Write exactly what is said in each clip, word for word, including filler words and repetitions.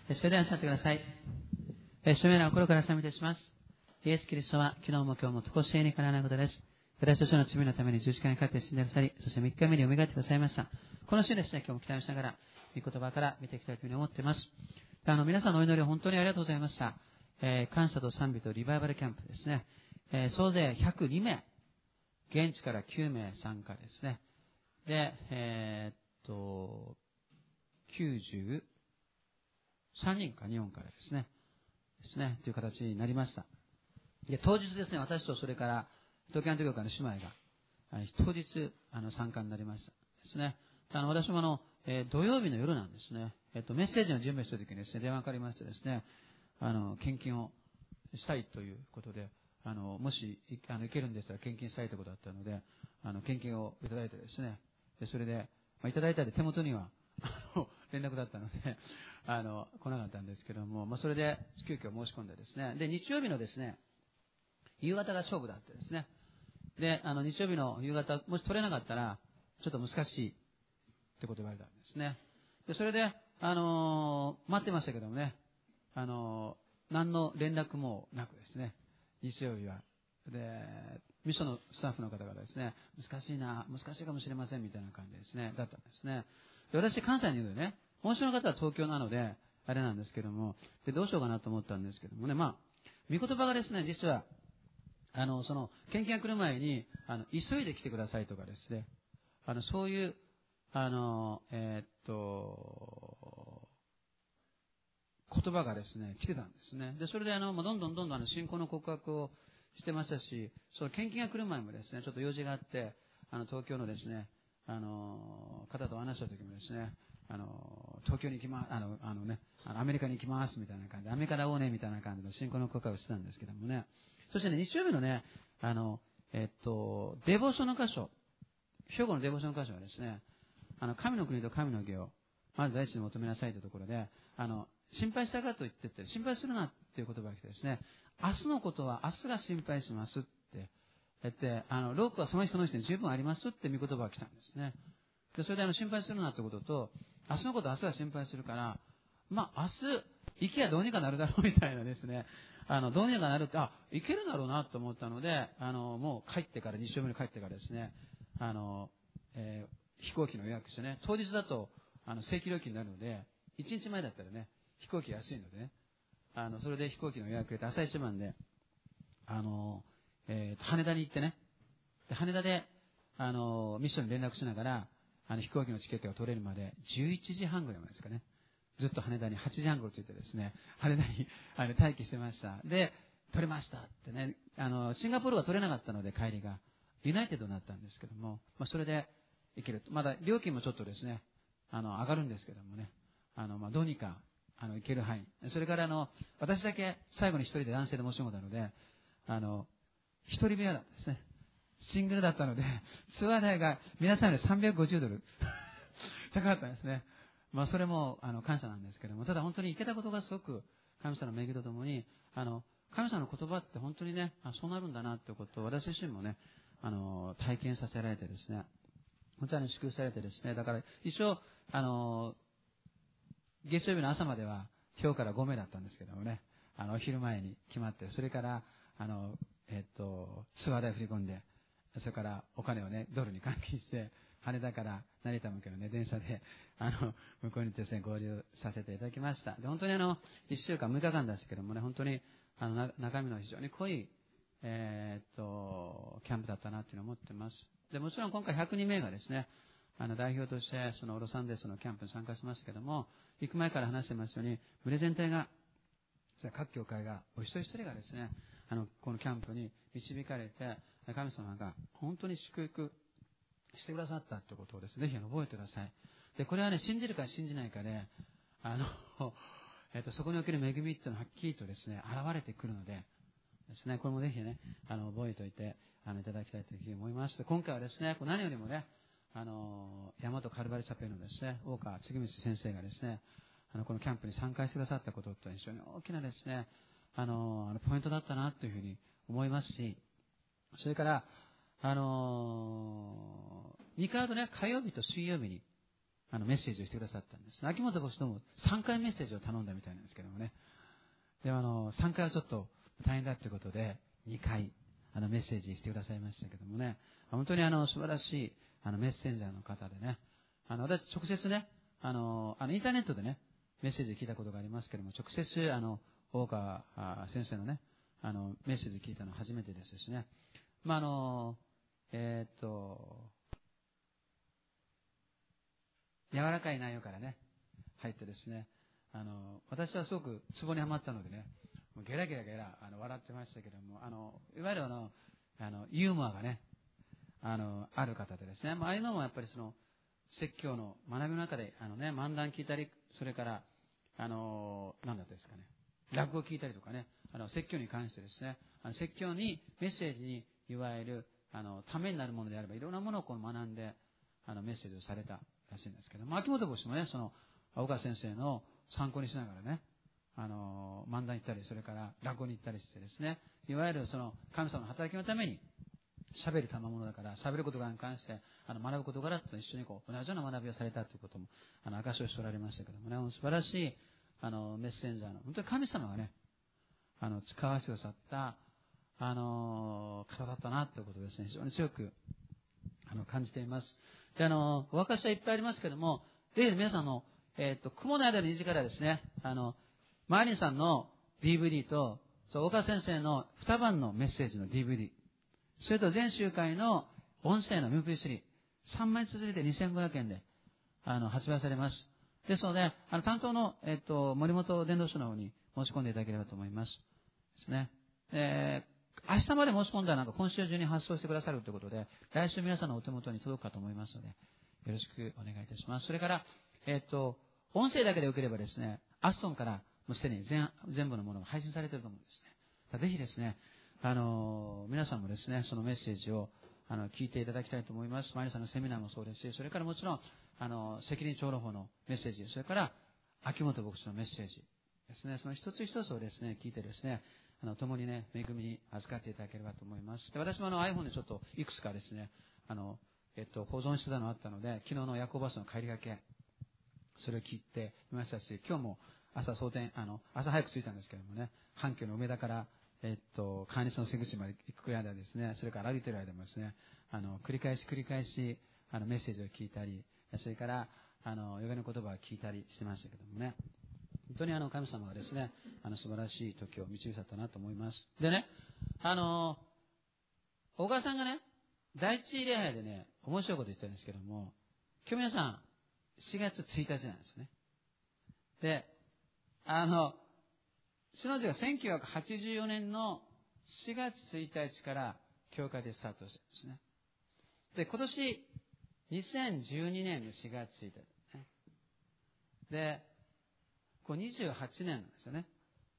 それではなさってください。主名の心から賛美いたします。イエス・キリストは昨日も今日も常しえにかなわないことです。私たちの罪のために十字架にかかって死んでくださり、そしてみっかめに蘇ってくださいました。この週ですね、今日も期待しながら、御言葉から見ていきたいというふうに思っています。あの皆さんのお祈りを本当にありがとうございました。えー、感謝と賛美とリバイバルキャンプですね。えー、総勢ひゃくにめい、現地からきゅうめい参加ですね。で、えー、っと、きゅうじゅうさんにんか日本からですね。ですね。という形になりました。で、当日ですね、私とそれから、東京アント教会の姉妹が、当日、あの、参加になりました。ですね。あの、私もあの、えー、土曜日の夜なんですね。えっと、メッセージの準備をしたときにですね、電話がかかりましてですね、あの、献金をしたいということで、あの、もし、あの、行けるんでしたら献金したいということだったので、あの、献金をいただいてですね、で、それで、まあ、いただいたで手元には、あの、連絡だったので、あの、来なかったんですけども、まあ、それで、急遽申し込んでですね、で、日曜日のですね、夕方が勝負だってですね、で、あの、日曜日の夕方、もし取れなかったら、ちょっと難しいってことを言われたんですね。で、それで、あのー、待ってましたけどもね、あのー、何の連絡もなくですね、日曜日は。で、ミッションのスタッフの方がですね、難しいな、難しいかもしれませんみたいな感じですね、だったんですね。で、私、関西にいるのでね、本州の方は東京なので、あれなんですけども、で、どうしようかなと思ったんですけどもね、まあ、御言葉がですね、実は、あの、その、献金が来る前に、あの、急いで来てくださいとかですね、あの、そういう、あの、えー、っと、言葉がですね、来てたんですね。で、それであの、どんどんどんどんあの、信仰の告白をしてましたし、その献金が来る前もですね、ちょっと用事があって、あの、東京のですね、あの、方と話した時もですね、あの、東京に行きま、あの、あのね、あのアメリカに行きますみたいな感じで、アメリカだおうねみたいな感じの信仰の告白をしてたんですけどもね、そしてね、日曜日のね、あの、えっと、デボーションの箇所、兵庫のデボーションの箇所はですね、あの、神の国と神の義を、まず第一に求めなさいというところで、あの、心配したかと言ってて、心配するなっていう言葉が来てですね、明日のことは明日が心配しますって言って、あの、労苦はその人の人に十分ありますって見言葉が来たんですね。で、それであの、心配するなってことと、明日のことは明日が心配するから、まあ、明日、行きゃどうにかなるだろうみたいなですね、あの、どうにかなるって、あ、行けるだろうなと思ったので、あの、もう帰ってから、日曜日に帰ってからですね、あの、えー、飛行機の予約してね、当日だと、あの、正規料金になるので、いちにちまえだったらね、飛行機安いのでね、あの、それで飛行機の予約入れて朝一番で、あの、えー、羽田に行ってね、で、羽田で、あの、ミッションに連絡しながら、あの、飛行機のチケットが取れるまで、じゅういちじはんぐらいまでですかね。ずっと羽田にはちじはん頃着いてですね、羽田にあの待機してました。で、取れましたってね、あの、シンガポールが取れなかったので帰りが、ユナイテッドになったんですけども、まあ、それで行けると。まだ料金もちょっとですね、あの、上がるんですけどもね、あの、まあ、どうにか、あの、行ける範囲。それからあの、私だけ最後に一人で男性で申し込んだので、あの、一人部屋だったんですね。シングルだったので、ツアー代が皆さんよりさんびゃくごじゅうドル高かったんですね。まあ、それも、あの、感謝なんですけども、ただ本当に行けたことがすごく、神様の恵みとともに、あの、神様の言葉って本当にね、あ、そうなるんだなってことを私自身もね、あの、体験させられてですね、本当に祝福されてですね、だから一生、あの、月曜日の朝までは、今日からごめいだったんですけどもね、あの、お昼前に決まって、それから、あの、えっと、ツアー代振り込んで、それからお金をね、ドルに換金して、羽田から成田向けのね、電車で、あの、向こうにですね、合流させていただきました。で、本当にあの、一週間、むいかかんですけどもね、本当に、あの、中身の非常に濃い、えー、っと、キャンプだったなっていうのを思ってます。で、もちろん今回ひゃくにめいがですね、あの、代表として、その、ロサンゼルスのキャンプに参加しますけども、行く前から話してますように、群れ全体が、各教会が、お一人一人がですね、あの、このキャンプに導かれて、神様が本当に祝福してくださったということをですね、ぜひ覚えてください。で、これはね、信じるか信じないかで、あの、えっと、そこにおける恵みっていうのははっきりとですね、現れてくるので、ですね、これもぜひね、あの、覚えておいて、あの、いただきたいというふうに思います。今回はですね、何よりもね、あの、大和カルバリチャペルのですね、大川次光先生がですね、あの、このキャンプに参加してくださったことって非常に大きなですね、あの、あのポイントだったなというふうに思いますし、それから、あのー、にかいほどね、火曜日と水曜日に、 あのメッセージをしてくださったんです。秋元牧師ともさんかいメッセージを頼んだみたいなんですけどもね。で、あの、さんかいはちょっと大変だということで、にかい、あの、メッセージしてくださいましたけどもね。本当にあの、素晴らしい、あの、メッセンジャーの方でね。あの、私、直接ね、あの、あの、インターネットでね、メッセージ聞いたことがありますけども、直接、あの、大川先生のね、あの、メッセージ聞いたのは初めてですしね。まあ、あの、えー、っと、柔らかい内容からね、入ってですね、あの、私はすごくツボにはまったのでね、もうゲラゲラゲラ、あの、笑ってましたけども、あの、いわゆるあの、あの、ユーモアがね、あの、ある方でですね、まああいうのもやっぱりその、説教の学びの中で、あのね、漫談聞いたり、それから、あの、何だったですかね、落語を聞いたりとかね、あの、説教に関してですね、あの説教に、メッセージに、いわゆる、あの、ためになるものであれば、いろんなものをこう学んで、あの、メッセージをされたらしいんですけども、秋元牧師もね、その、青川先生の参考にしながらね、あの、漫談行ったり、それから落語に行ったりしてですね、いわゆるその、神様の働きのために、喋る賜物だから、喋ることに関して、あの、学ぶことからと一緒にこう、同じような学びをされたということも、あの、証しをしておられましたけどもね、素晴らしい、あの、メッセンジャーの、本当に神様がね、あの、使わせてくださった、あの、方だったな、ということですね、非常に強く、あの、感じています。で、あの、お証はいっぱいありますけども、ぜひ皆さんの、えっと、雲の間の虹からですね、あの、マーリンさんの ディーブイディー と、そう、大川先生のにばんのメッセージの ディーブイディー、それと全集会の音声の エムピースリー、さんまい続いてにせんごひゃくえんで、あの、発売されます。ですので、あの、担当の、えっと、森本伝道師の方に申し込んでいただければと思います。ですね。えー、明日まで申し込んだらなんか今週中に発送してくださるということで、来週皆さんのお手元に届くかと思いますので、よろしくお願いいたします。それから、えっと、音声だけでよければですね、アストンからもうすでに 全, 全部のものが配信されていると思うんですね。ぜひですね、あの、皆さんもですね、そのメッセージを、あの、聞いていただきたいと思います。マリさんのセミナーもそうですし、それからもちろん、あの、責任長老法のメッセージ、それから、秋元牧師のメッセージですね、その一つ一つをですね、聞いてですね、あの、共にね、恵みに預かっていただければと思います。で、私もあの、iPhone でちょっといくつかですね、あの、えっと、保存してたのあったので、昨日の夜行バスの帰りがけ、それを聞いてみましたし、今日も朝早転、あの、朝早く着いたんですけどもね、阪急の梅田から、えっと、川西の瀬口まで行くくらいでですね、それから歩いてる間もですね、あの、繰り返し繰り返し、あの、メッセージを聞いたり、それから、あの、予言の言葉を聞いたりしてましたけどもね、本当にあの、神様がですね、あの、素晴らしい時を導いたなと思います。でね、あの、小川さんがね、第一礼拝でね、面白いこと言ったんですけども、今日皆さん、しがつついたちなんですよね。で、あの、その時はせんきゅうひゃくはちじゅうよねんのしがつついたちから教会でスタートしたんですね。で、今年、にせんじゅうにねんのしがつついたち、ね。で、こうにじゅうはちねんなんですよね。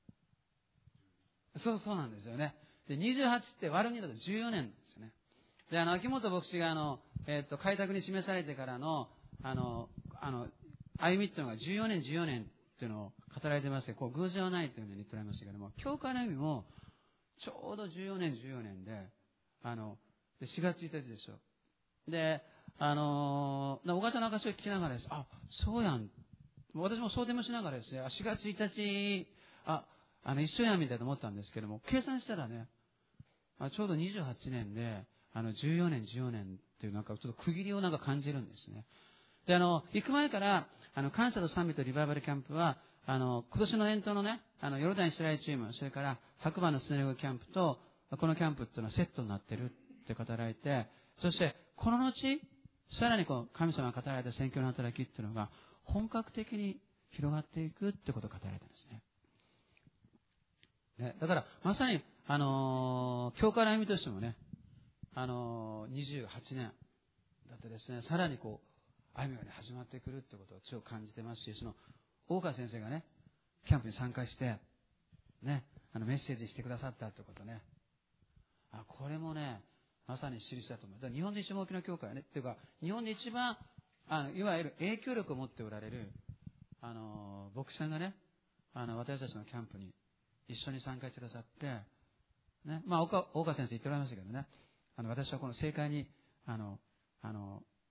そうそうなんですよね。で、にじゅうはちって割るにだとじゅうよねんなんですよね。で、あの、秋元牧師があの、えっと、開拓に示されてからの、あの、あの、歩みっていうのがじゅうよねん、じゅうよねんっていうのを語られてまして、こう、偶然はないというふうに言っておられましたけども、教会の歩みも、ちょうどじゅうよねん、じゅうよねんで、あの、でしがつついたちでしょ。で、あのー、小川さんの証を聞きながらです、あ、そうやん。私もそうでもしながらですね、しがつついたち、あ、あの、一緒やんみたいと思ったんですけども、計算したらね、あちょうどにじゅうはちねんで、あの、じゅうよねん、じゅうよねんっていうなんかちょっと区切りをなんか感じるんですね。で、あの、行く前から、あの、感謝と賛美とリバイバルキャンプは、あの、今年の年頭のね、あの、ヨルダンイスラエルチーム、それから白馬のスネルゴキャンプと、このキャンプっていうのはセットになってるって語られて、そして、この後、さらにこう、神様が語られた宣教の働きっていうのが、本格的に広がっていくってことが語られたんですね。ね、だから、まさに、あのー、教会の歩みとしてもね、あのー、にじゅうはちねんだってですね、さらにこう、歩みがね、始まってくるってことを強く感じてますし、その、大川先生がね、キャンプに参加して、ね、あの、メッセージしてくださったってことね。あ、これもね、まさに印だと思う。だから日本で一番大きな教会はね、っていうか、日本で一番、あの、いわゆる影響力を持っておられる、あの、牧師さんがね、あの、私たちのキャンプに一緒に参加してくださって、ね、まあ、大川先生言っておられましたけどね、あの、私はこの政界に、あの、あの、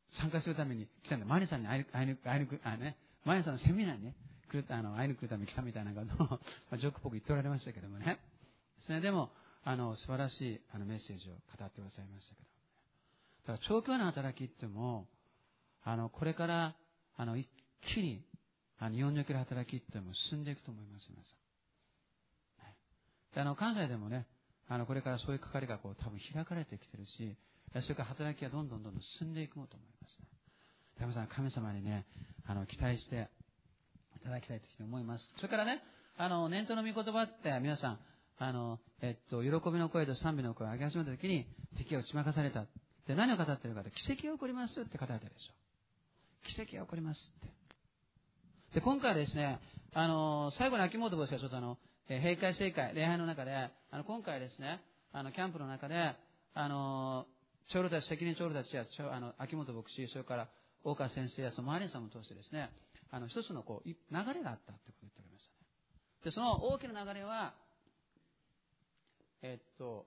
参加するために来たんで、マリさんに会いに、会いに、会いに、あね、マリさんのセミナーにね、来る、あの、会いに来るために来たみたいなことを、まあ、ジョークっぽく言っておられましたけどもね。ですね、でも、あの、素晴らしい、あの、メッセージを語ってくださいましたけど。だから、長距離の働きっても、あの、これから、あの、一気に、あの、日本における働きっても進んでいくと思います、皆さん。ね、で、あの、関西でもね、あの、これからそういう係がこう、多分開かれてきてるし、それから働きがどんどんどんどん進んでいくと思いますね。皆さん、神様にね、あの、期待していただきたいというふうに思います。それからね、あの、念頭の御言葉って、皆さん、あの、えっと、喜びの声と賛美の声を上げ始めたときに、敵が打ち負かされた。で、何を語っているかと、奇跡が起こりますって語られてるでしょ。奇跡が起こりますって。で、今回はですね、あの、最後に秋元牧師がちょっとあの、えー、閉会正会、礼拝の中で、あの、今回ですね、あの、キャンプの中で、あの、長老たち、責任長老たちや、あの、秋元牧師、それから大川先生や、その周りさんを通してですね、あの、一つのこう、流れがあったってことを言っておりましたね。で、その大きな流れは、えっと、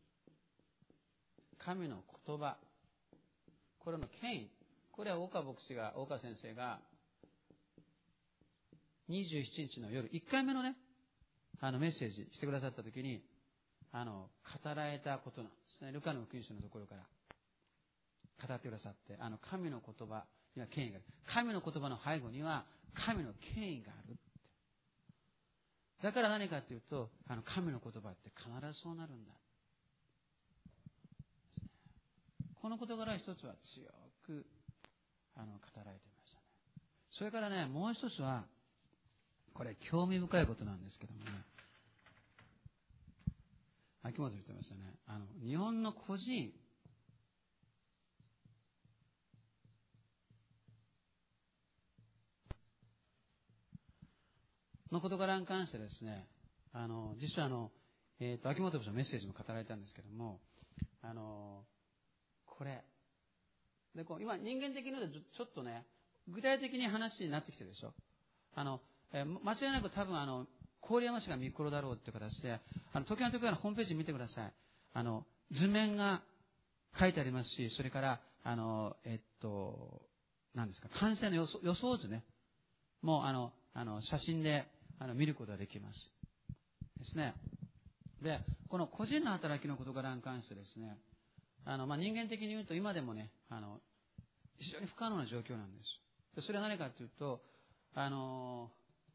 神の言葉、これの権威、これは大川牧師が、大川先生が、にじゅうしちにちの夜、いっかいめのね、あの、メッセージしてくださったときに、あの、語られたことなんですね。ルカの福音書のところから語ってくださって、あの、神の言葉には権威がある。神の言葉の背後には、神の権威があるって。だから何かというと、あの、神の言葉って必ずそうなるんだ。この事柄一つは強く、あの、語られていましたね。それからね、もう一つは、これ興味深いことなんですけどもね、秋元言ってましたね。あの、日本の個人、の事柄に関してですね、あの、実はあの、えっと、秋元牧師のメッセージも語られたんですけども、あの、これ、で、こう、今人間的に言うとちょっとね、具体的に話になってきてるでしょ。あの、えー、間違いなく多分あの、郡山市がミクロだろうっていう形で、あの、時々のホームページ見てください。あの、図面が書いてありますし、それから、あの、えっと、何ですか、完成の予想、予想図ね。もうあの、あの、写真で、あの、見ることができます。ですね。で、この個人の働きの事柄に関してですね、あの、まあ、人間的に言うと今でもね、あの、非常に不可能な状況なんです。でそれは何かというと、あの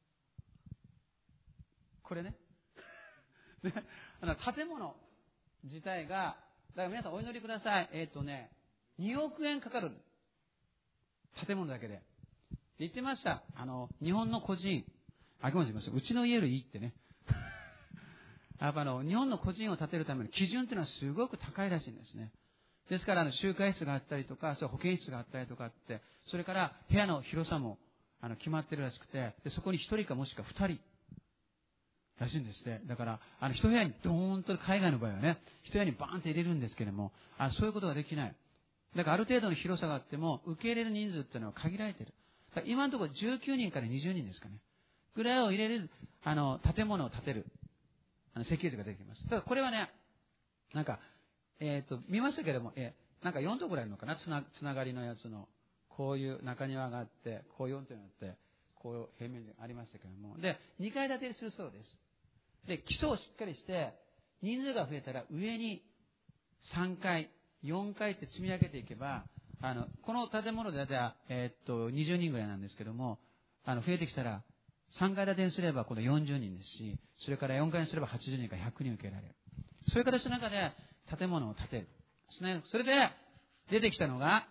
これね、ね、あの建物自体が、だから皆さんお祈りください。えっとね、におくえんかかる。建物だけで。で言ってました。あの、日本の個人、あ、ごめんなさい、うちの家よりいいってね。やっぱあの、日本の個人を建てるための基準っていうのはすごく高いらしいんですね。ですから、あの、集会室があったりとか、そう保健室があったりとかって、それから部屋の広さも、あの、決まってるらしくて、で、そこに一人かもしくは二人、らしいんですね。だから、あの、一部屋にドーンと、海外の場合はね、一部屋にバーンって入れるんですけれども、あのそういうことができない。だから、ある程度の広さがあっても、受け入れる人数っていうのは限られている。だから今のところじゅうきゅうにんからにじゅうにんですかね。ぐらいを入れる、あの、建物を建てる、あの、設計図が出てきます。だからこれはね、なんか、えっと、見ましたけれども、え、なんかよん棟ぐらいあるのかな、つな、つながりのやつの、こういう中庭があって、こうよん棟があって、こう平面がありましたけれども、で、にかい建てにするそうです。で、基礎をしっかりして、人数が増えたら上にさんかい、よんかいって積み上げていけば、あの、この建物でだいたい、えー、っと、にじゅうにんぐらいなんですけども、あの、増えてきたら、さんかい建てにすればこのよんじゅうにんですし、それからよんかいにすればはちじゅうにんからひゃくにん受けられる。そういう形の中で建物を建てる。ですね。それで、出てきたのが、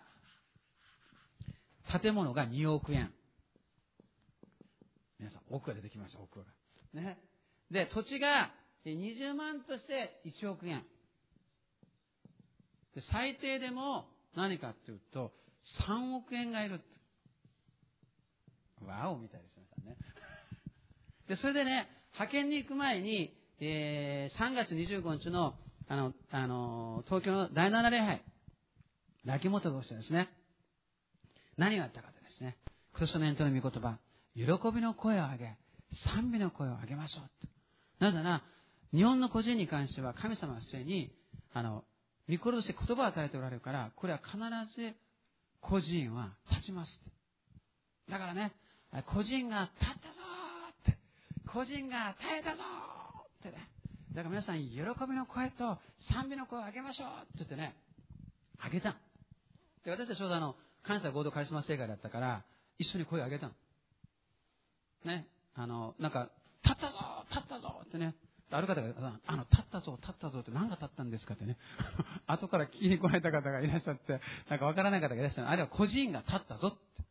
建物がにおくえん。皆さん、億が出てきました、億が。ね。で、土地がにじゅうまんとしていちおくえん。で、最低でも何かっていうと、さんおくえんがいる。わおみたいですね。で、それでね、派遣に行く前に、えー、さんがつにじゅうごにちの、あの、あの、東京のだいなな礼拝、秋元牧師ですね。何があったかとですね、今年の年頭の御言葉、喜びの声を上げ、賛美の声を上げましょうって。なぜなら、日本の個人に関しては神様はすでに、あの、御心として言葉を与えておられるから、これは必ず孤児院は立ちますって。だからね、孤児院が立ったぞーって、孤児院が耐えたぞーってね。だから皆さん、喜びの声と賛美の声を上げましょうって言ってね、上げた。で、私はちょうどあの、関西合同カリスマ聖会だったから、一緒に声を上げたの。ね、あの、なんか、立ったぞー立ったぞーってね。ある方が、あの、立ったぞ、立ったぞって何が立ったんですかってね。後から聞きに来られた方がいらっしゃって、なんかわからない方がいらっしゃる。あるいは孤児院が立ったぞって。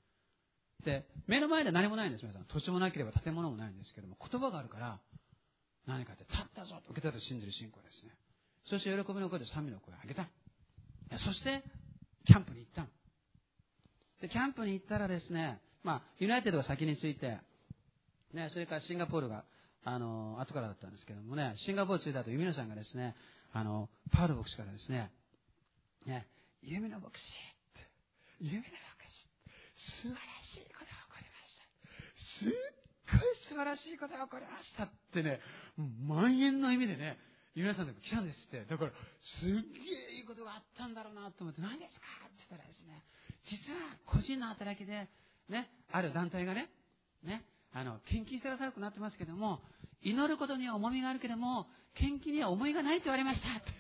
で、目の前で何もないんです、皆さん。土地もなければ建物もないんですけども、言葉があるから、何かって、立ったぞと受けたと信じる信仰ですね。そして喜びの声で賛美の声を上げた。そして、キャンプに行ったの。で、キャンプに行ったらですね、まあ、ユナイテッドが先に着いて、ね、それからシンガポールが、あの、後からだったんですけどもね、シンガポール着いた後、ユミノさんがですね、あの、パウロ牧師からですね、ね、ユミノ牧師って、ユミノ牧師、素晴らしいことが起こりました。すっごい素晴らしいことが起こりましたってね、万円の意味でね、ユミノさんが来たんですって。だから、すっげえいいことがあったんだろうなと思って、何ですかって言ったらですね、実は個人の働きで、ね、ある団体がね、ね、あの、献金してくださるくなってますけども、祈ることには重みがあるけども、献金には重いがないと言われましたって。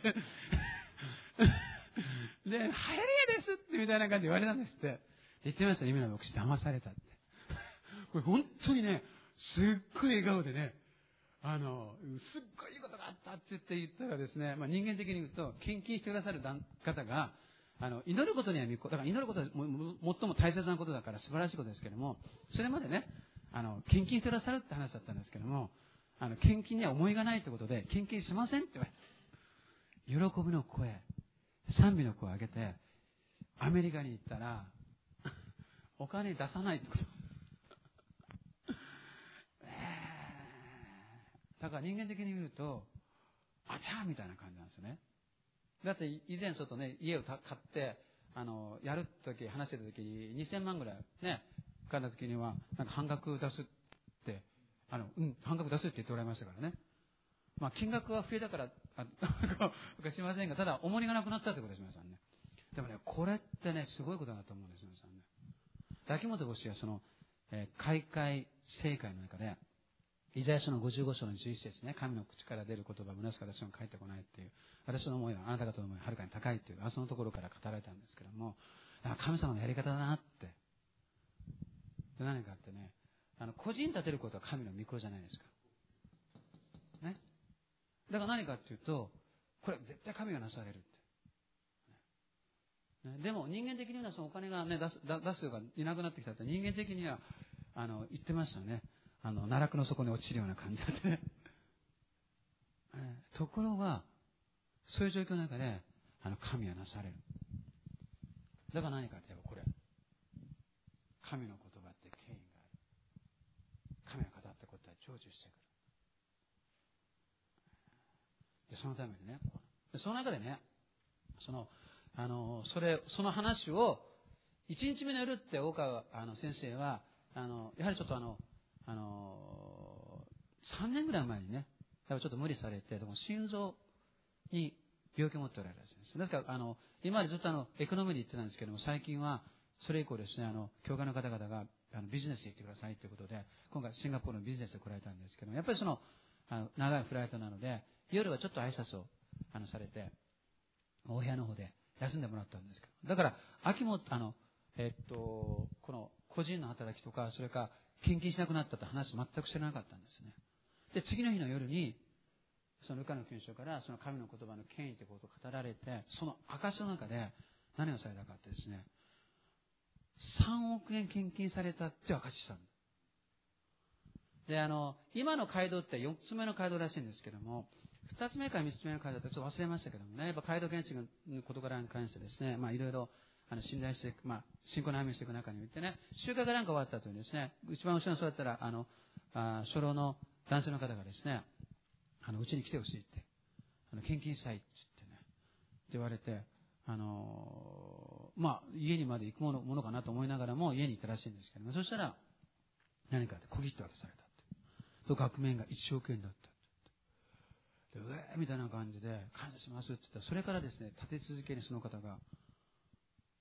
で、流行りですってみたいな感じで言われたんですって。言ってましたね、今の牧師騙されたって。これ本当にね、すっごい笑顔でね、あの、すっごいいいことがあったって言って言ったらですね、まあ人間的に言うと、献金してくださる方が、あの、祈ることには見こ、だから祈ることは最も大切なことだから素晴らしいことですけども、それまでね、あの、献金してくださるって話だったんですけども、あの、献金には思いがないってことで、献金しませんって言われた。喜びの声、賛美の声を上げて、アメリカに行ったら、お金出さないってこと。だから人間的に見ると、あちゃーみたいな感じなんですよね。だって以前ちょっとね、家を買って、あの、やるとき、話してたときににせんまんぐらいね、買ったときには、なんか半額出すって、あの、うん、半額出すって言っておられましたからね。まあ、金額は増えたから、あ、しませんが、ただ重荷がなくなったってことです、皆さんね。でもね、これってね、すごいことだと思うんです、皆さんね。秋元牧師はその、えー、開会聖会の中で、イザヤ書のごじゅうご章のじゅういち節ね、神の口から出る言葉は虚しく私に返ってこないっていう、私の思いはあなた方の思いははるかに高いっていう、あそのところから語られたんですけども、神様のやり方だなって。で何かってね、あの、個人立てることは神の御心じゃないですか。ね。だから何かっていうと、これ絶対神がなされるって。ね、でも人間的にはそのお金がね、出す、出すがいなくなってきたって人間的には、あの、言ってましたよね。あの、奈落の底に落ちるような感じで、ね。ところが、そういう状況の中で、あの、神はなされる。だから何かって言えばこれ。神の言葉って権威がある。神が語ったことは成就してくる。で、そのためにね、でその中でね、その、あの、それ、その話を、一日目の夜って大川あの先生は、あの、やはりちょっとあの、あの、さんねんぐらい前にね、ちょっと無理されて、でも心臓に病気を持っておられるらしいんです。ですから、あの、今までずっとあの、エコノミーで言ってたんですけども、最近は、それ以降ですね、あの、教会の方々が、あの、ビジネスで行ってくださいということで、今回シンガポールのビジネスで来られたんですけども、やっぱりその、あの、長いフライトなので、夜はちょっと挨拶を、あの、されて、お部屋の方で休んでもらったんですけど、だから、秋も、あの、えっと、この、個人の働きとか、それから、献金しなくなったって話全く知らなかったんですね。で、次の日の夜に、そのルカの勲章からその神の言葉の権威ということを語られて、その証の中で何をされたかってですね、さんおくえん献金されたって証したんだ。で、あの、今の街道ってよっつめの街道らしいんですけども、ふたつめからみっつめの街道ってちょっと忘れましたけどもね、やっぱ街道建築の事柄に関してですね、まあいろいろ、あの、信頼していく、まあ、信仰の歩みしていく中においてね、集会がなんか終わった後にですね、一番後ろにそうやったら、あの、あ初老の男性の方がですね、あの、うちに来てほしいって、あの、献金したいって言ってね、って言われて、あのー、まあ、家にまで行くもの、ものかなと思いながらも家に行ったらしいんですけども、そしたら、何かって小切手渡されたって。と、額面がいちおくえんだったって。で、うえーみたいな感じで、感謝しますって言ったら、それからですね、立て続けにその方が、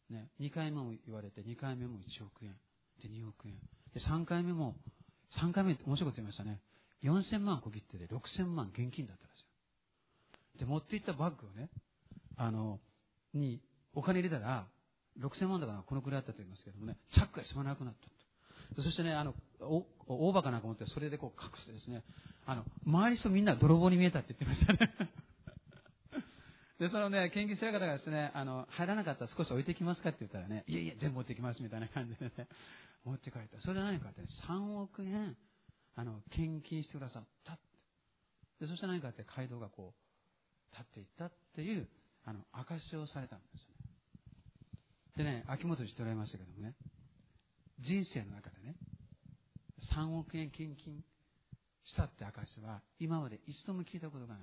ね、にかいめも言われて、にかいめもいちおくえん。で、におくえん。で、さんかいめも、さんかいめ面白いこと言いましたね。よんせんまん小切手でろくせんまん現金だったんですよ。で、持って行ったバッグをね、あの、に、お金入れたら、ろくせんまんだからこのくらいあったと言いますけどもね、チャックが済まなくなったと。そしてね、あの、お、大バカなんか持ってそれでこう隠してですね、あの、周りの人みんな泥棒に見えたって言ってましたね。で、そのね、献金してる方がですね、あの、入らなかったら少し置いてきますかって言ったらね、いえいえ、全部持ってきますみたいな感じでね、持って帰った。それで何かってね、さんおくえん、あの、献金してくださったって。で、そして何かって街道がこう、立っていったっていう、あの、証しをされたんですね。でね、秋元にしておられましたけどもね、人生の中でね、さんおくえん献金したって証は、今まで一度も聞いたことがない。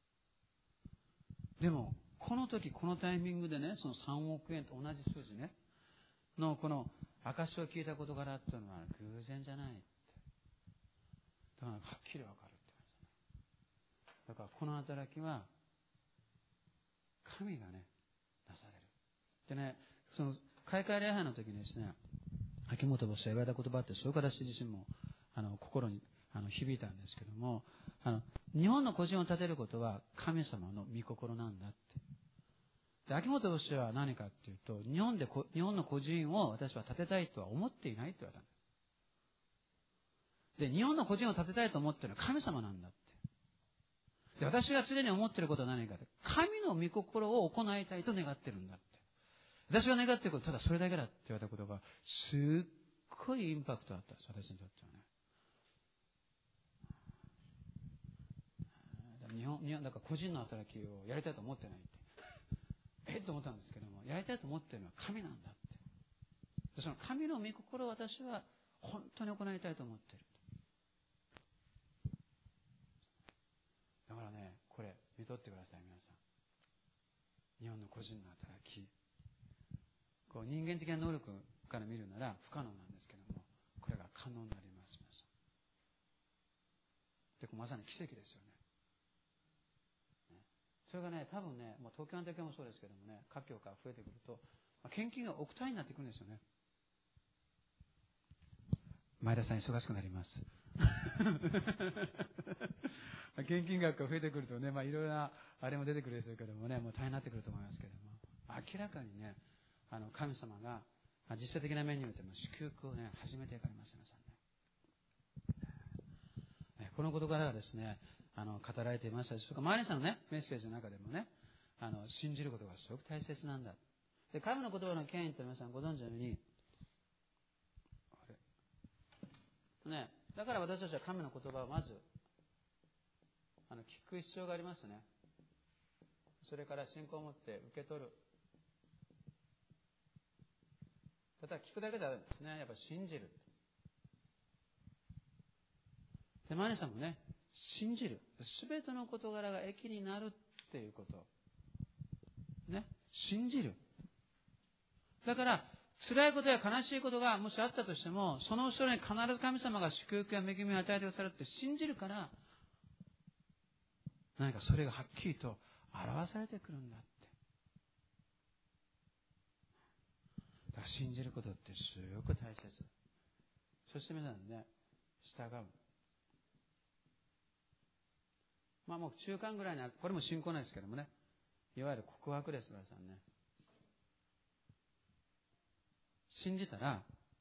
でも、この時、このタイミングでね、そのさんおくえんと同じ数字ね、のこの証を聞いた事柄っていうのは偶然じゃないって。だからはっきりわかるって言いましたね。だからこの働きは、神がね、なされる。でね、その、開会礼拝の時にですね、秋元牧師が言われた言葉って、それから私自身も、あの、心に、あの、響いたんですけども、あの、日本の個人を立てることは神様の御心なんだって。で、秋元牧師は何かっていうと、日本でこ、日本の個人を私は立てたいとは思っていないって言われたんです。で、日本の個人を立てたいと思っているのは神様なんだって。で、私が常に思っていることは何かって、神の御心を行いたいと願ってるんだって。私が願っていることはただそれだけだって言われたことが、すっごいインパクトあったんです、私にとってはね。日本、日本、だから個人の働きをやりたいと思ってないって。えっと思ったんですけども、やりたいと思っているのは神なんだって。でその神の御心を私は本当に行いたいと思っている。だからね、これ、見とってください、皆さん。日本の個人の働き。こう人間的な能力から見るなら不可能なんですけども、これが可能になります、皆さん。で、まさに奇跡ですよね。それがね、多分ね、もう東京の時もそうですけどもね、各教から増えてくると、まあ、献金が億単位になってくるんですよね。前田さん忙しくなります。献金額が増えてくるとね、まあいろいろなあれも出てくるでしょうけどもね、もう大変になってくると思いますけども、明らかにね、あの神様が実際的な面においても祝福をね、始めていかれます、皆さんね。この事柄がですね、あの語られていましたし、マリーさんのね、メッセージの中でもね、あの信じることがすごく大切なんだ。で、神の言葉の権威って皆さんご存知のように、あれね、だから私たちは神の言葉をまずあの聞く必要がありますね。それから信仰を持って受け取る。ただ聞くだけではないですね。やっぱり信じる。で、マリーさんもね、信じる。すべての事柄が益になるっていうこと。ね。信じる。だから、辛いことや悲しいことがもしあったとしても、その後ろに必ず神様が祝福や恵みを与えてくださるって信じるから、何かそれがはっきりと表されてくるんだって。だから信じることってすごく大切。そして皆さんね、従う。まあもう中間ぐらいにある、これも信仰なんですけどもね、いわゆる告白です、皆さんね。信じたら、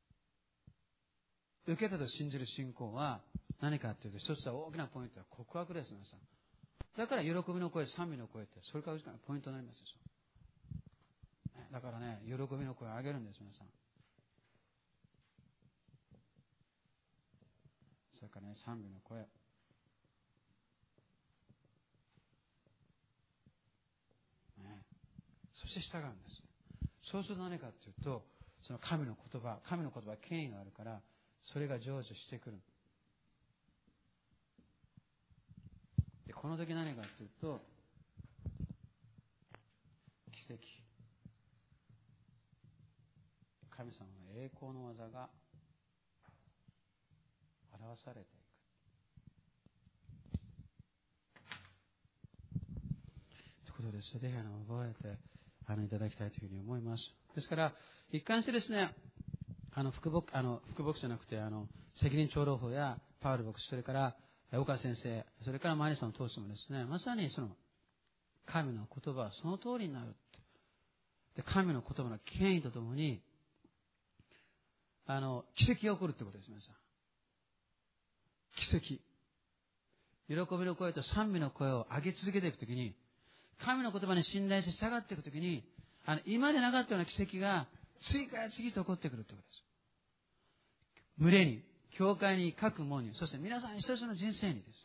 受けたと信じる信仰は何かというと、一つは大きなポイントは告白です、皆さん。だから喜びの声、賛美の声って、それから大きなポイントになりますでしょ。だからね、喜びの声を上げるんです、皆さん。それからね、賛美の声。ね、そして従うんです。そうすると何かというと、その神の言葉、神の言葉は権威があるから、それが成就してくる。で、この時何かというと、奇跡。神様の栄光の技が表されていく。ということです。ぜひあの覚えてあのいただきたいというふうに思います。ですから、一貫してですね、あの副牧あの副牧師じゃなくて、あの責任長老法やパウル牧師、それから岡先生、それからマリさんを通してもですね、まさにその神の言葉はその通りになる。で、神の言葉の権威とともに、あの奇跡が起こるってことです、皆さん。奇跡。喜びの声と賛美の声を上げ続けていくときに、神の言葉に信頼して従っていくときに、あの今までなかったような奇跡が次から次と起こってくるということです。群れに、教会に、各門に、そして皆さん一人一人の人生にです。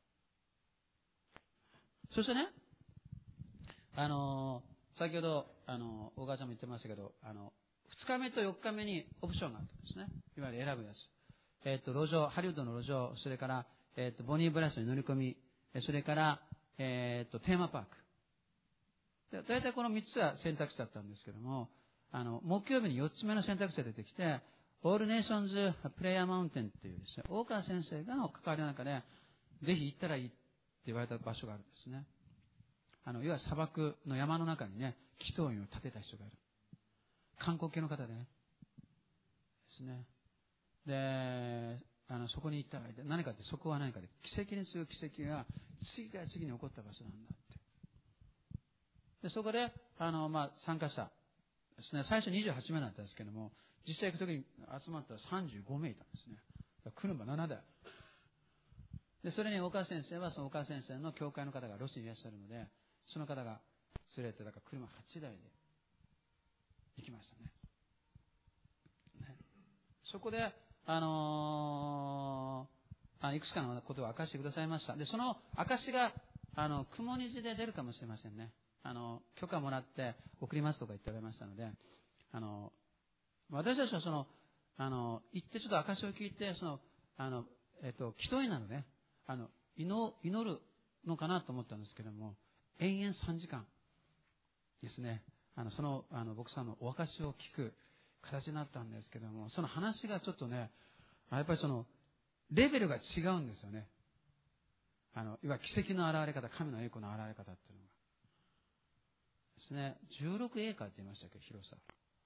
そしてね、あのー、先ほど、あのー、大川さんも言ってましたけど、あの、二日目と四日目にオプションがあったんですね。いわゆる選ぶやつ。えっと、路上、ハリウッドの路上、それから、えっと、ボニーブラスの乗り込み、それから、えっと、テーマパーク。だいたいこの三つは選択肢だったんですけども、あの、木曜日に四つ目の選択肢が出てきて、オールネーションズプレイヤーマウンテンっていうですね、大川先生がの関わりの中で、ぜひ行ったらいいって言われた場所があるんですね。あの、いわゆる砂漠の山の中にね、祈祷院を建てた人がいる。観光系の方でね。ですね。で、あの、そこに行ったら、何かって、そこは何かで、奇跡に次ぐ奇跡が次から次に起こった場所なんだって。で、そこで、あの、まあ、参加者ですね、最初にじゅうはちめいだったんですけども、実際行くときに集まったらさんじゅうごめいいたんですね。だから車ななだい。で、それに岡先生は、その岡先生の教会の方がロスにいらっしゃるので、その方が連れて、だから車はちだいで行きましたね。ね、そこで、あのー、あいくつかのことを明かしてくださいました。で、その証が、あの、雲虹で出るかもしれませんね。あの、許可もらって送りますとか言っておられましたので、あの、私たちはその、あの、行ってちょっと証を聞いて、その、あの、えっと、祈祷院なのね、あの、祈、祈るのかなと思ったんですけども、延々さんじかんですね、あの、その、あの、僕さんのお証を聞く形になったんですけども、その話がちょっとね、やっぱりその、レベルが違うんですよね。あの、いわゆる奇跡の現れ方、神の栄光の現れ方っていうのが。ですね、じゅうろくエーカーって言いましたっけ、広さ。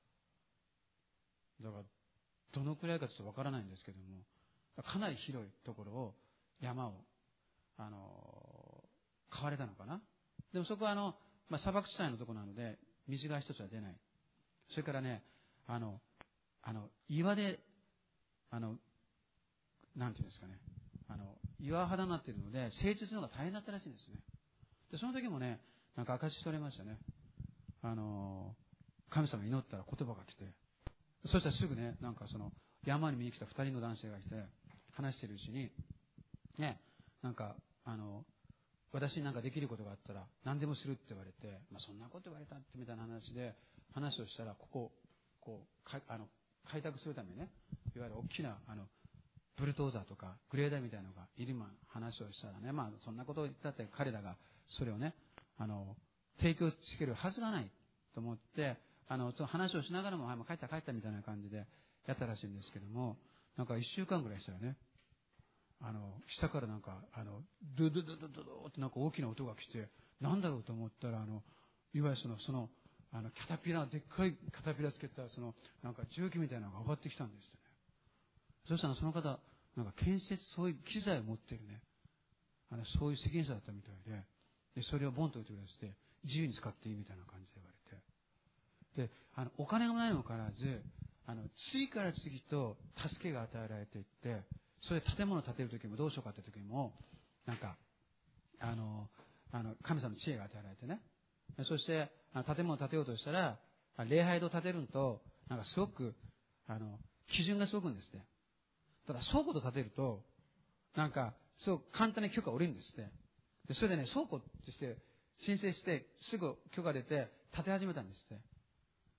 だから、どのくらいかちょっとわからないんですけども、かなり広いところを、山を、あの、買われたのかな。でもそこはあの、まあ、砂漠地帯のところなので、水が一つは出ない。それからね、あの、あの、岩で、あの、なんていうんですかね、あの、岩肌になっているので、成長するのが大変だったらしいんですね。で、その時もね、なんか証ししておりましたね。あの、神様に祈ったら言葉が来て、そしたらすぐね、なんかその、山に見に来た二人の男性が来て、話しているうちに、ね、なんか、あの、私になんかできることがあったら何でもするって言われて、まあ、そんなこと言われたってみたいな話で話をしたら、ここ、こう、かあの開拓するためにね、いわゆる大きなあのブルトーザーとかグレーダーみたいなのがいるま話をしたらね、まあ、そんなことを言ったって彼らがそれをね、あの提供してくれるはずがないと思って、あのその話をしながらも、はい、もう帰った帰ったみたいな感じでやったらしいんですけども、なんかいっしゅうかんぐらいしたらね、あの下からなんかあのドゥドゥドゥドゥドゥってなんか大きな音が来て、なんだろうと思ったら、あのいわゆるそのそのあのキャタピラー、でっかいキャタピラーつけたそのなんか重機みたいなのが上がってきたんですってね。そしたらその方、なんか建設、そういう機材を持っているね、あのそういう責任者だったみたいで、でそれをボンと置いてくださって、自由に使っていいみたいな感じで言われて、であのお金がないにもかかわらず、あの次から次と助けが与えられていって、それで建物を建てるときもどうしようかって時も、なんかあのあの神様の知恵が与えられてね、そしてあの建物を建てようとしたら、礼拝堂を建てるのとなんかすごくあの基準がすごくんですって。ただ倉庫と建てるとなんかすごく簡単に許可が下りるんですって。でそれでね、倉庫として申請してすぐ許可出て建て始めたんですって。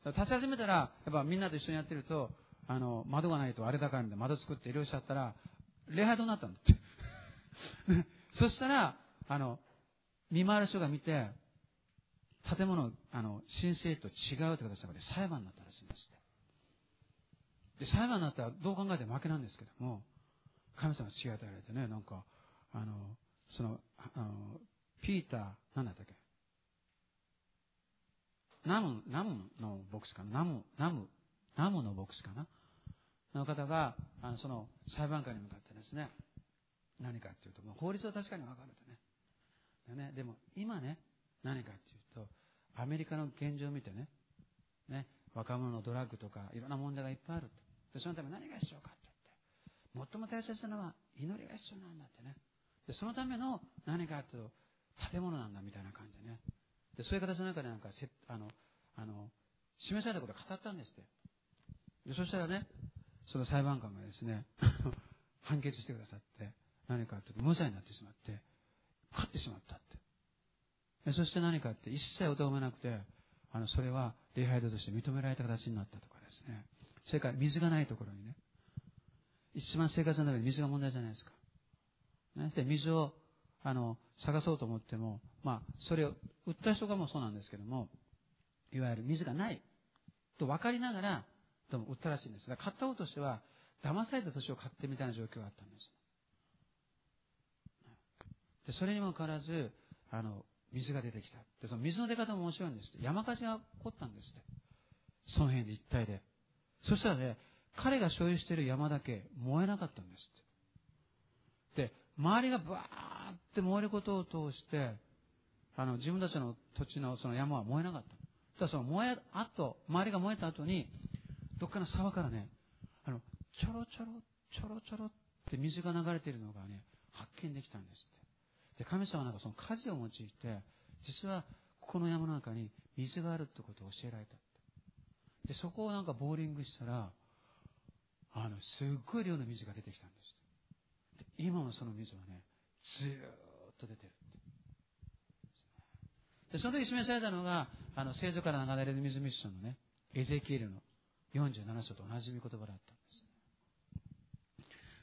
建て始めたらやっぱみんなと一緒にやってると、あの窓がないとあれだからんで窓作っていろいろしちゃったら礼拝堂になったんだってそしたらあの見回る人が見て、建物あの申請と違うって形で裁判になったらしいんですって。で裁判になったらどう考えても負けなんですけども、神様が違い与えられてね、なんかあのそのあのピーターなんだったっけ、 ナム、ナムの牧師かな、ナム、ナム、ナムの牧師かな、の方が、あの、その裁判官に向かってですね、何かっていうと、法律は確かに分かるとね。ね、でも今ね、何かっていうと、アメリカの現状を見てね、ね、若者のドラッグとかいろんな問題がいっぱいあると。で、そのために何が必要かって言って、最も大切なのは祈りが必要なんだってね。で、そのための何かというと、建物なんだみたいな感じでね。で、そういう形の中でなんかせ、あの、あの、示されたことを語ったんですって。で、そしたらね、その裁判官がですね、判決してくださって、何かというと無罪になってしまって、勝ってしまったって。で、そして何かって一切お咎めなくて、あの、それは礼拝堂として認められた形になったとかですね。それから水がないところにね、一番生活の中で水が問題じゃないですか。ね、で、水を、あの、探そうと思っても、まあ、それを売った人がもそうなんですけども、いわゆる水がないと分かりながら、でも売ったらしいんですが、買った方としては、騙された土地を買ってみたいな状況があったんです。で、それにもかかわらず、あの、水が出てきた。で、その水の出方も面白いんですって。山火事が起こったんですって。その辺で一帯で。そしたらね、彼が所有している山だけ燃えなかったんですって。で、周りがバーって燃えることを通して、あの、自分たちの土地のその山は燃えなかった。ただその燃え、後、周りが燃えた後に、どっかの沢からね、あの、ちょろちょろ、ちょろちょろって水が流れているのがね、発見できたんですって。で、神様はなんかその火事を用いて、実はここの山の中に水があるってことを教えられたって。で、そこをなんかボーリングしたら、あの、すっごい量の水が出てきたんですって。で、今もその水はね、ずーっと出てるって。で、その時示されたのが、あの、聖書から流れる水ミッションのね、エゼキエルのよんじゅうなな章と同じ言葉だったんです。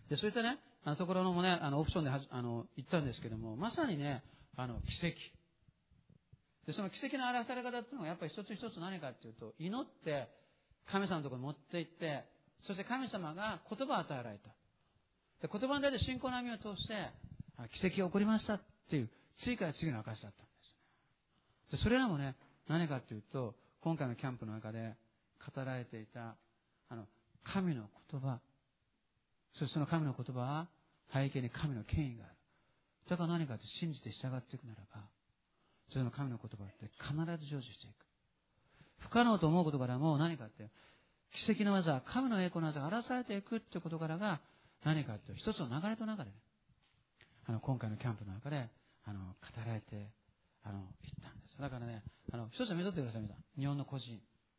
で、そういったね、あのところのもね、あの、オプションではあの、言ったんですけども、まさにね、あの、奇跡。で、その奇跡の表され方っていうのが、やっぱり一つ一つ何かっていうと、祈って、神様のところに持って行って、そして神様が言葉を与えられた。で、言葉に対して信仰の歩みを通して、奇跡が起こりましたっていう、次から次の証だったんです。で、それらもね、何かっていうと、今回のキャンプの中で語られていた、あの、神の言葉。そしてその神の言葉は、背景に神の権威がある。だから何かって信じて従っていくならば、それの神の言葉って必ず成就していく。不可能と思うことからも何かって、奇跡の技、神の栄光の技が表されていくということからが、何かっていう一つの流れの中でね、あの、今回のキャンプの中で、あの、語られて、あの、言ったんです。だからね、あの、一つは見とってください、皆さん。日本の個人。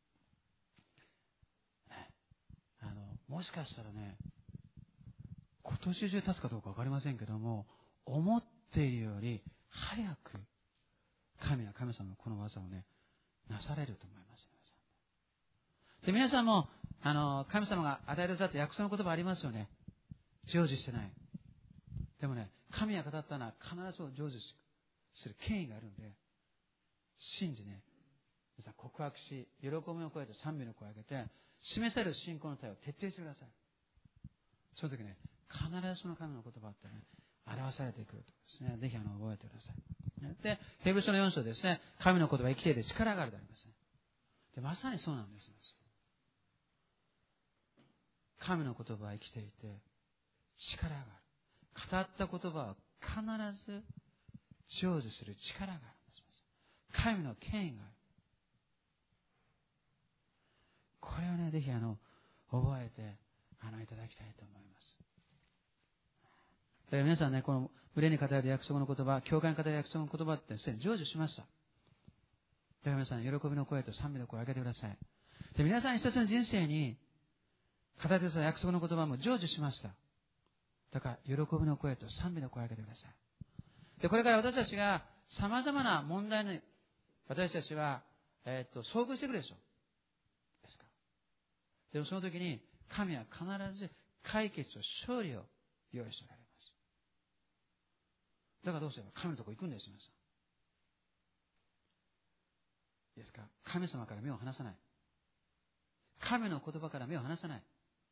ね、あの、もしかしたらね、今年中経つかどうかわかりませんけども、思っているより早く、神は神様のこの技をね、なされると思います。で、皆さんも、あの、神様が与えるだって約束の言葉ありますよね。成就してない。でもね、神が語ったのは必ず成就する権威があるんで、信じね、皆さん告白し、喜びを超えて賛美の声を上げて、示される信仰の態度を徹底してください。その時ね、必ずその神の言葉ってね、表されてくるとですね。ぜひあの、覚えてください。で、ヘブル書のよん章ですね、神の言葉生きていて力があるでありますね。で、まさにそうなんです。神の言葉は生きていて力がある。語った言葉は必ず成就する力があるんです。神の権威がある。これをね、ぜひあの、覚えて、あの、いただきたいと思います。だから皆さんね、この群れに語られる約束の言葉、教会に語られる約束の言葉ってすでに成就しました。だから皆さん、喜びの声と賛美の声を上げてください。で、皆さん一つの人生に語られた約束の言葉も成就しました。だから、喜びの声と賛美の声を上げてください。で、これから私たちが様々な問題に、私たちは、えっと、遭遇してくるでしょう。ですか。でもその時に、神は必ず解決と勝利を用意しておられます。だからどうすれば神のところ行くんです、皆さん。いいですか。神様から目を離さない。神の言葉から目を離さない。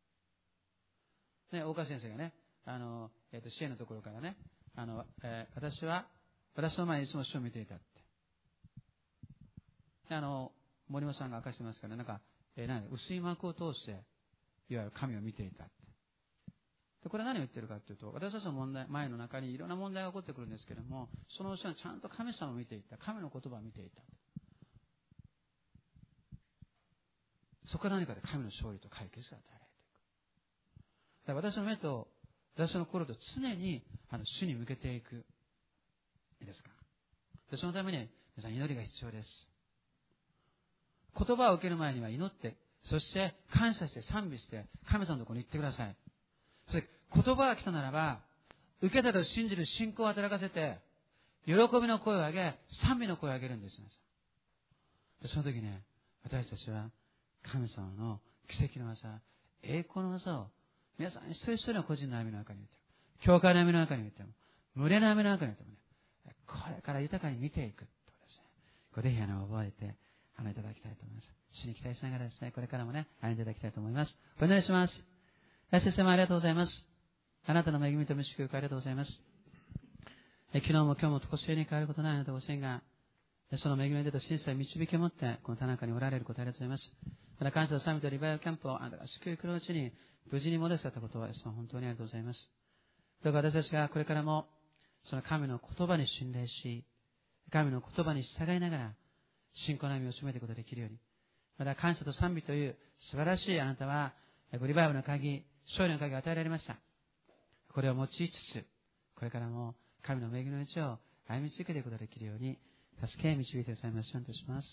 ね、大川先生がね、あの、えっと、支援のところからね、あの、えー、私は、私の前にいつも主を見ていたって。あの、 森本さんが明かしてますから、なんか、えー、何薄い幕を通して、いわゆる神を見ていたって。でこれは何を言ってるかというと、私たちの問題、前の中にいろんな問題が起こってくるんですけども、その後ろにちゃんと神様を見ていた。神の言葉を見ていた。そこから何かで神の勝利と解決が与えられていく。だから私の目と、私の心と常にあの主に向けていく。いいですか。でそのために皆さん祈りが必要です。言葉を受ける前には祈って、そして感謝して賛美して神様のところに行ってください。そして言葉が来たならば、受けたと信じる信仰を働かせて、喜びの声を上げ、賛美の声を上げるんです。でその時ね、私たちは神様の奇跡の技、栄光の技を皆さん一人一人の個人の歩みの中に見ても、教会の歩みの中に見ても、群れの歩みの中に見てもね、これから豊かに見ていくということですね。ごぜひあの覚えてあのいただきたいと思います。主に期待しながらですね、これからもね、歩んでいただきたいと思います。お祈りします。先生もありがとうございます。あなたの恵みと無祝福ありがとうございます。昨日も今日も常しえに変わることないあなたご支援が、その恵みでと真実を導きを持って、この田中におられることありがとうございます。また感謝と賛美とリバイバルキャンプをあなたが祝福のうちに無事に戻せたことは本当にありがとうございます。どうか私たちがこれからもその神の言葉に信頼し、神の言葉に従いながら信仰の歩みを進めていくことができるように、また感謝と賛美という素晴らしいあなたはごリバイバルの鍵、勝利の鍵を与えられました。これを用いつつ、これからも神の恵みの道を歩み続けていくことができるように、助け導いてくださいますようにとします。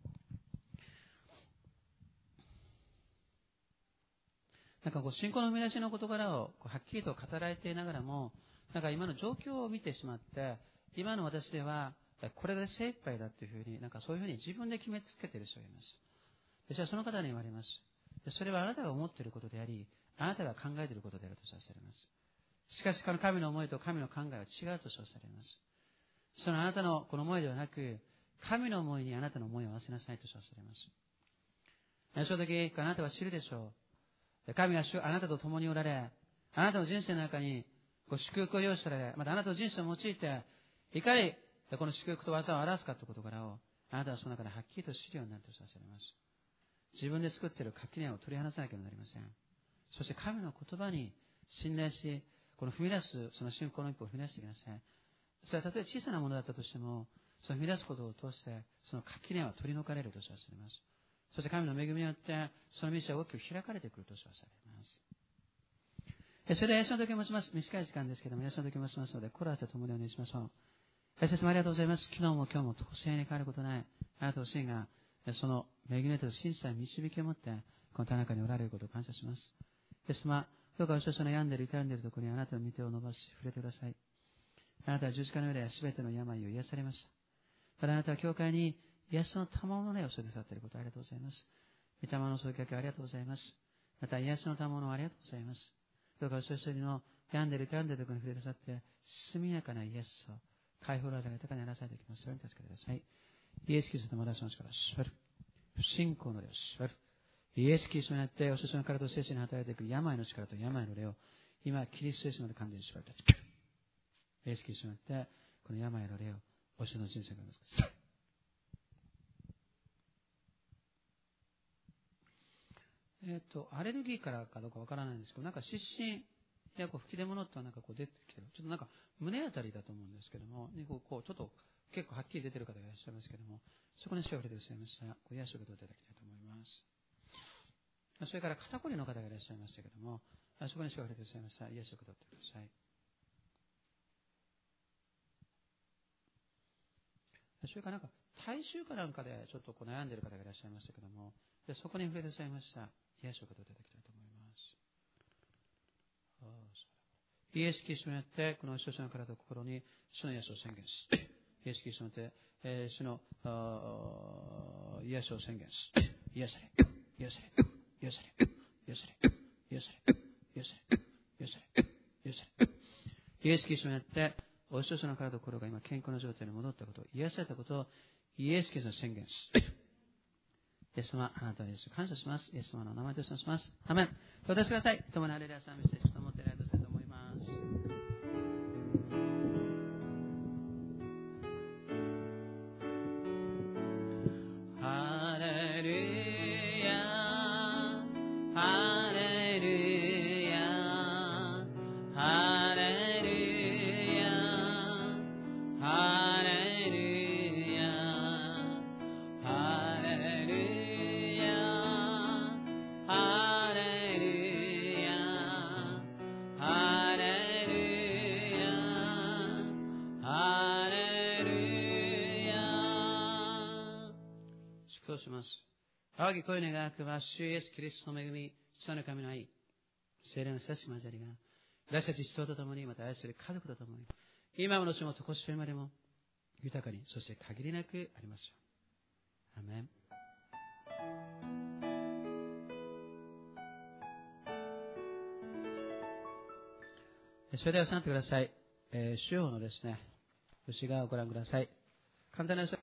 なんかこう信仰の生み出しの事柄をはっきりと語られていながらも、なんか今の状況を見てしまって、今の私ではこれで精一杯だというふうに、なんかそういうふうに自分で決めつけている人がいます。私はその方に言われます。それはあなたが思っていることであり、あなたが考えていることであると称されます。しかし、この神の思いと神の考えは違うと称されます。そのあなたのこの思いではなく、神の思いにあなたの思いを合わせなさいと称されます。その時、あなたは知るでしょう。神はあなたと共におられ、あなたの人生の中にご祝福を用意され、またあなたの人生を用いて、いかにこの祝福と技を表すかという事柄を、あなたはその中ではっきりと知るようになると称されます。自分で作っている垣根を取り離さなければなりません。そして神の言葉に信頼し、この踏み出す、その信仰の一歩を踏み出してください。それはたとえ小さなものだったとしても、その踏み出すことを通して、その垣根は取り除かれると称されます。そして神の恵みによって、その道は大きく開かれてくると称されます。それで、その時を持ちます。短い時間ですけれども、その時を持ちますので、心合わせともにお願いしましょう。先生もありがとうございます。昨日も今日も特性に変わることない、あなたの主が、その恵みと真実を導きを持って、この田中におられることを感謝します。ですま、どうか私の病んでいる、痛んでいるところにあなたの御手を伸ばし、触れてください。あなたは十字架の上で全ての病を癒されました。またあなたは教会に癒しの賜物を注ぎ去っていることをありがとうございます。御霊の注ぎかけをありがとうございます。また癒しの賜物をありがとうございます。どうか私一人の病んでいる、痛んでいるところに触れてくださって、速やかな癒しを、解放の技が豊かにならされていきますように助けてください。イエス・キリストの私の力を縛る。不信仰の霊を縛る。イエス・キリストによって、私の体と精神に働いていく病の力と病の霊を、今、キリストイエスまで完全に縛る。イエス・キリストによって、この病の霊を、私の人生からです。えっと、アレルギーからかどうかわからないんですけど、なんか湿疹やこう吹き出物となんかこう出てきてる。ちょっとなんか胸あたりだと思うんですけども、こうこうちょっと結構はっきり出てる方がいらっしゃいますけども、そこに手を触れてくださいましたら、ご癒しをいただきたいと思います。それから肩こりの方がいらっしゃいましたけども、そこに手を触れてくださいましたら、癒しをいただいてください。それからなんか体臭かなんかでちょっとこう悩んでいる方がいらっしゃいましたけども、でそこに触れてくださいました癒しをいただきたいと思います。イエス・キリストによってこの主の体と心に主の癒しを宣言し、イエス・キリストによって、えー、主の癒しを宣言し、癒され、癒され、癒され、癒され、癒され、癒され、癒され、癒され、イエス・キリストによってお一つの体と心が今健康な状態に戻ったことを、癒されたことをイエス・キリストに宣言し、イエス様、あなたのイエスを感謝します。イエス様の名前としてします。アメン。お出しください。共にアレルヤさんメッセージと思っていられたと思います。ハレします。仰ぎ声を願わくは、主イエス・キリストの恵み、父の神の愛、聖霊の親しき交わりが、私たち一同と共に、また愛する家族と共に、今ものしもとこしえまでも、豊かに、そして限りなくありますよう。アーメン。それでは、さんてください。えー、主法のですね、内側をご覧ください。簡単な